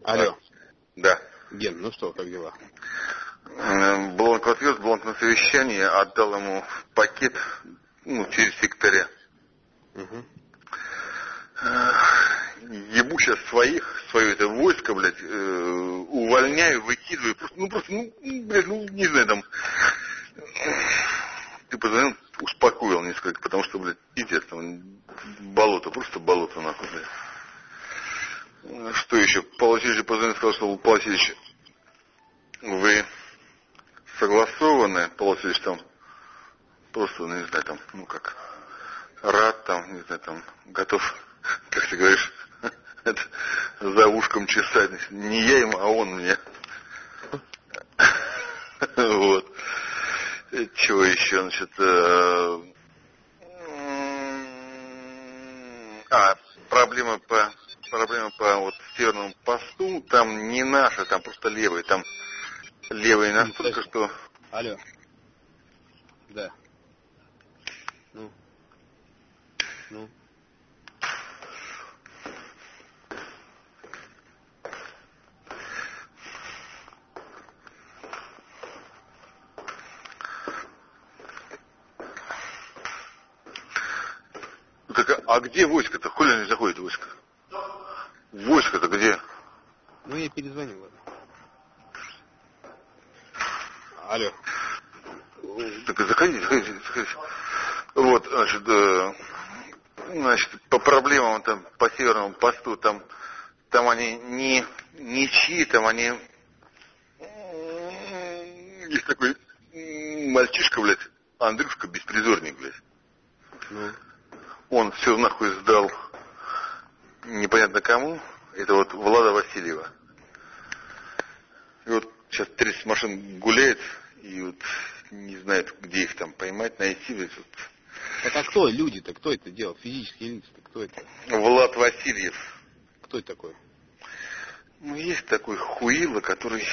Алло. Да. Ген, ну что, как дела? Блонк отвез, Блонк на совещание, отдал ему пакет, через секретаря. Угу. Ебу сейчас свое это войско, блядь, увольняю, выкидываю, не знаю, там, ты позвонил, успокоил несколько, потому что, блядь, пиздец, там, болото, просто болото, нахуй, блядь. Что еще? Павел Васильевич позвонил, сказал, что, Павел Васильевич, вы согласованы, Павел Васильевич там, просто, не знаю, там, рад, там, не знаю, там, готов, как ты говоришь, это, за ушком чесать. Не я ему, а он мне. Вот. Чего еще, значит, проблема по вот северному посту, там не наша, там просто левые, там левые настолько, что... Алло. Да. Ну. Так, а где войско-то? Хули не заходит войско? Войско-то где? Ну, я перезвонил, ладно. Алло. Так заходите. Вот, значит, по проблемам там, по северному посту, там они не чьи, там они... Есть такой мальчишка, блядь, Андрюшка, беспризорник, блядь. Ну. Он все нахуй сдал непонятно кому. Это вот Влада Васильева. И вот сейчас 30 машин гуляет, и вот не знает, где их там поймать, найти. Вот. Так а кто люди-то? Кто это делал? Физические лица-то? Кто это? Влад Васильев. Кто это такой? Есть такой хуило, который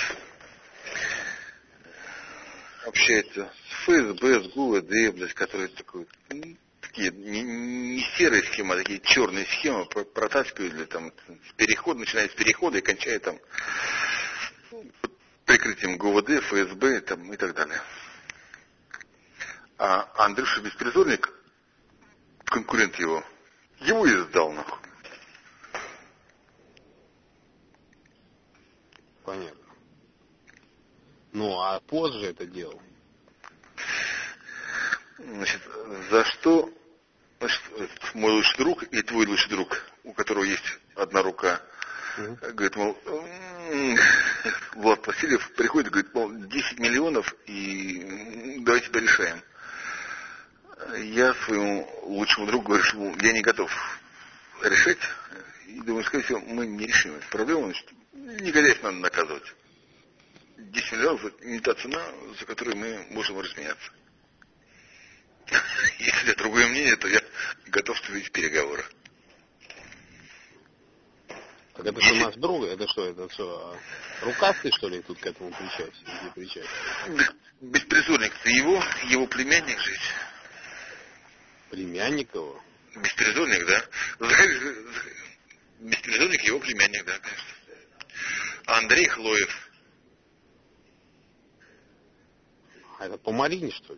общается с ФСБ, с ГУВД, блядь, который такой... Такие не серые схемы, а такие черные схемы протаскивают, или там начиная с перехода и кончая там прикрытием ГУВД, ФСБ там, и так далее. А Андрюша Беспризорник, конкурент его и сдал, нахуй. Понятно. Ну, а позже это делал. Значит, за что, значит, мой лучший друг и твой лучший друг, у которого есть одна рука, говорит, мол, Влад Васильев приходит, говорит, мол, 10 миллионов и давайте порешаем. Я своему лучшему другу говорю, что я не готов решать, и думаю, скорее всего, мы не решим эту проблему, значит, негодяев надо наказывать. 10 миллионов это не та цена, за которую мы можем разменяться. Если другое мнение, то я готов вступить в переговоры. Так это что, наш друг? Это что, рукастый, что ли, тут к этому причастен? Беспризорник-то его племянник жить. Племянник его? Беспризорник, да. Беспризорник его племянник, да, конечно. Андрей Хлоев. А это по Марине, что ли?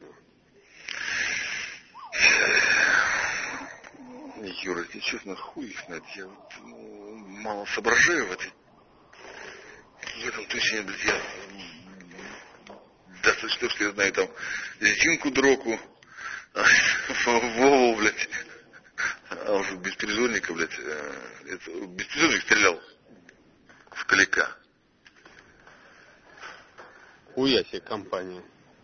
Юра, тебе честно, хуй их знает. Я мало соображаю в этом точно, блядь, я достаточно, что я знаю там Зинку Дроку, Вову, блядь, а уже беспризорника, блядь, беспризорник стрелял в Калика. Хуя себе компания.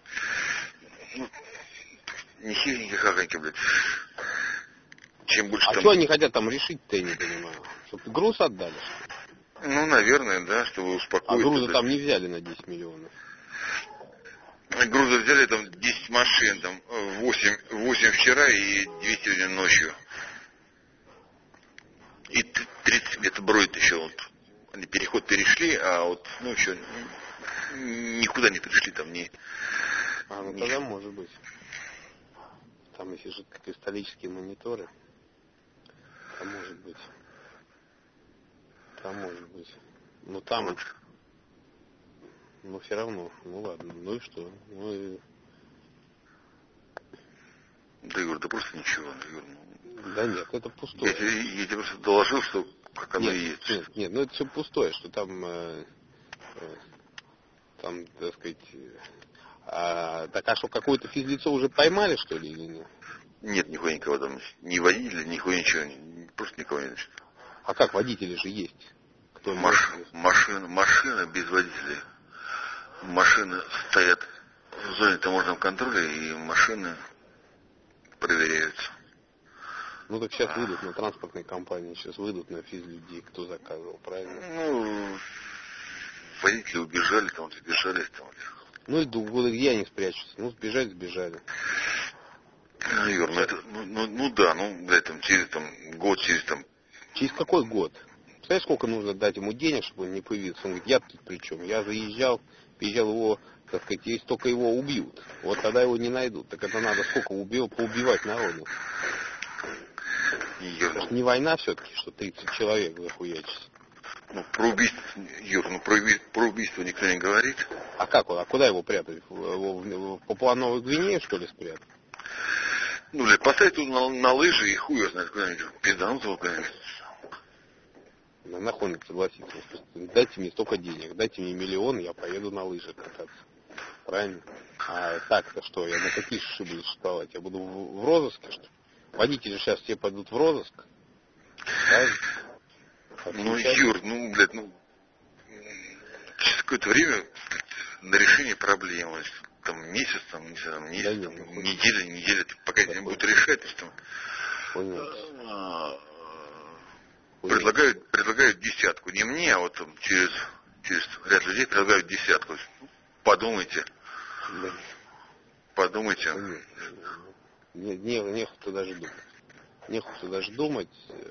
Не хиленькие хахоньки, блядь. Чем больше а там... что они хотят там решить-то, я не понимаю? Чтобы груз отдали? Ну, наверное, да, чтобы успокоить. А груза там не взяли на 10 миллионов. Груза взяли там 10 машин, там 8 вчера и 2 сегодня ночью. И 30 где-то бродит еще. Вот. Они переход перешли, а вот, еще никуда не пришли там ни... Ну тогда может быть. Там если же кристаллические мониторы, то может быть. Ну там, Вот. ну все равно, ну ладно, ну и что? Ну, Да, Юр, да просто ничего, Юр. да нет, это пустое. Я тебе просто доложил, что как оно Нет, и есть. нет, ну это все пустое, что там, так сказать, так а что, какое-то физлицо уже поймали, что ли, или нет? Нет нихуя никого там, ни водителя, нихуя ничего, просто никого нет. А как, водители же есть? Кто Машина без водителей. Машины стоят в зоне таможенного контроля, и машины проверяются. Ну так сейчас выйдут на транспортные компании, сейчас выйдут на физлюдей, кто заказывал, правильно? Ну, водители убежали, там сбежали, там. Ну и где они спрячутся? Ну, сбежали. Ну, Юр, ну это, да, блядь, там, через год, Через какой год? Представляешь, сколько нужно дать ему денег, чтобы он не появился? Он говорит, я тут при чем? Я приезжал его, так сказать, если только его убьют. Вот тогда его не найдут. Так это надо сколько поубивать народу. Юр, Это ж не война все-таки, что 30 человек захуячится. ну, про убийство, Юр, про убийство никто не говорит. А как он? А куда его прятать? В Папуа-Новой Гвинее, что ли, спрятать? Ну, блядь, поставить тут на лыжи и хуй его знает куда-нибудь. Пизданут его куда-нибудь. Нахуй согласиться. Дайте мне столько денег, дайте мне миллион, я поеду на лыжах кататься. Правильно? А так-то что, я на какие шиши буду существовать? Я буду в розыске, что ли? Водители сейчас все пойдут в розыск. Правильно? Ну, Юр, блядь, через какое-то время, блядь, на решение проблемы. Там месяц, не знаю, неделя, пока не будет решать, то предлагают десятку. Не мне, а вот там через ряд людей предлагают десятку. Подумайте. Да. Подумайте. Нехуй даже думать.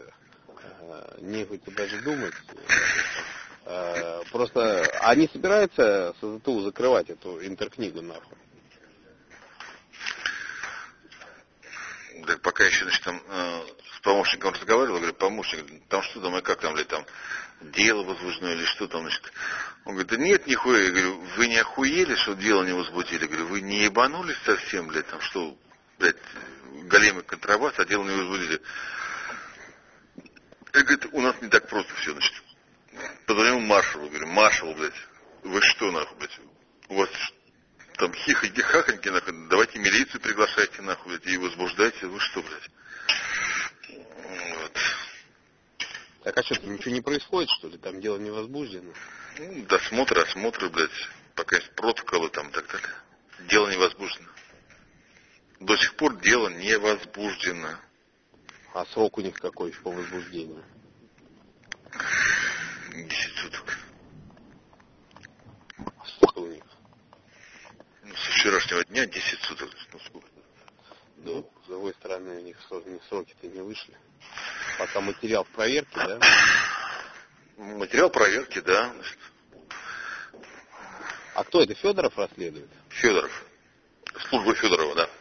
Просто они собираются с СЗТУ закрывать эту интеркнигу нахуй. Да, пока еще, значит, там с помощником разговаривал, говорю, помощник, там что там, и как там, блядь, там дело возбуждено или что там, значит. Он говорит, да нет, нихуя. Я говорю, вы не охуели, что дело не возбудили? Я говорю, вы не ебанулись совсем, блядь, там что, блядь, големый контрабас, а дело не возбудили. Я говорю, у нас не так просто все, значит. Позвонил маршалу, говорю, маршал, блядь, вы что, нахуй, блядь, у вас там хихоньки, нахуй, давайте милицию приглашайте, нахуй, блядь, и возбуждайте, вы что, блядь. Вот. Так а что, там ничего не происходит, что ли? Там дело не возбуждено? Ну, осмотры, блядь, пока есть протоколы там и так далее. Дело не возбуждено. До сих пор дело не возбуждено. А срок у них какой по возбуждению? 10 суток. А сколько у них? Ну, со вчерашнего дня 10 суток. Ну, сколько? Да, с другой стороны, у них сроки-то не вышли. Пока материал в проверке, да? Материал проверки, да. А кто это, Федоров расследует? Федоров. Служба Федорова, да.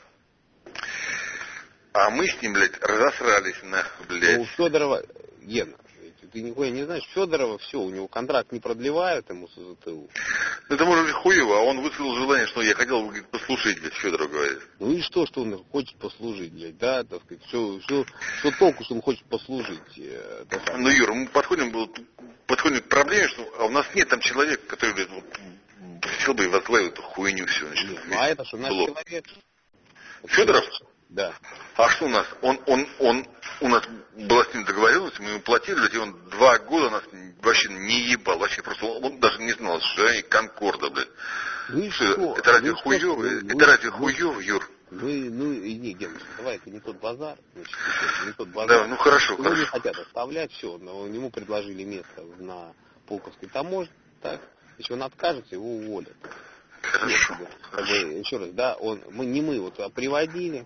А мы с ним, блядь, разосрались, нахуй, блядь. Ну, у Федорова, Гена, ты нихуя не знаешь, Федорова все, у него контракт не продлевают ему с СЗТУ. Ну, это может быть хуево, а он высказал желание, что я хотел бы послушать, блядь, Федоров говорит. Ну и что он хочет послужить, блядь, да, так сказать, что толку, что он хочет послужить? Ну, Юра, мы подходим к проблеме, что у нас нет там человека, который, блядь, сел бы и возглавил эту хуйню все. Значит, нет, а это что, наш человек? Федоров? Да. А что у нас? У нас была с ним договоренность, мы ему платили, и он 2 года нас вообще не ебал, вообще просто, он даже не знал, что они Конкорда, блядь. Ну и что? Это разве хуёво? Это разве хуёво, Юр? Не, Ген, давай, это не тот базар, значит, не тот базар. Да, ну хорошо, Его хорошо. не хотят оставлять, все, но ему предложили место на Пулковской таможне, так, если он откажется, его уволят. Хорошо. Нет, как бы, еще раз, да, не мы его туда приводили,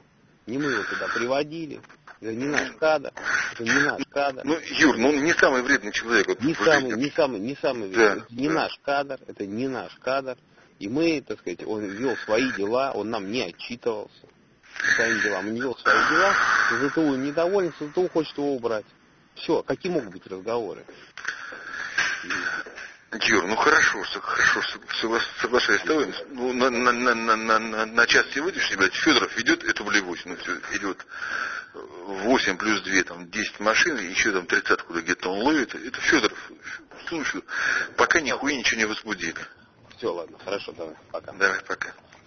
это не наш кадр, Ну, Юр, он не самый вредный человек. Вот, не самый вредный, да, это не наш кадр, и мы, так сказать, он вел свои дела, он нам не отчитывался своими делами, он вел свои дела, СЗТУ недоволен, СЗТУ хочет его убрать. Все, какие могут быть разговоры? Юр, ну хорошо, соглашаюсь с тобой. Ну, на час тебе выйдешь, ребят, Федоров ведет эту волевую, ну все, идет 8 плюс 2, там 10 машин, еще там 30 где-то он ловит. Это Федоров. Слушай, пока нихуя ничего не возбудили. Все, ладно, хорошо, давай, пока. Давай, пока.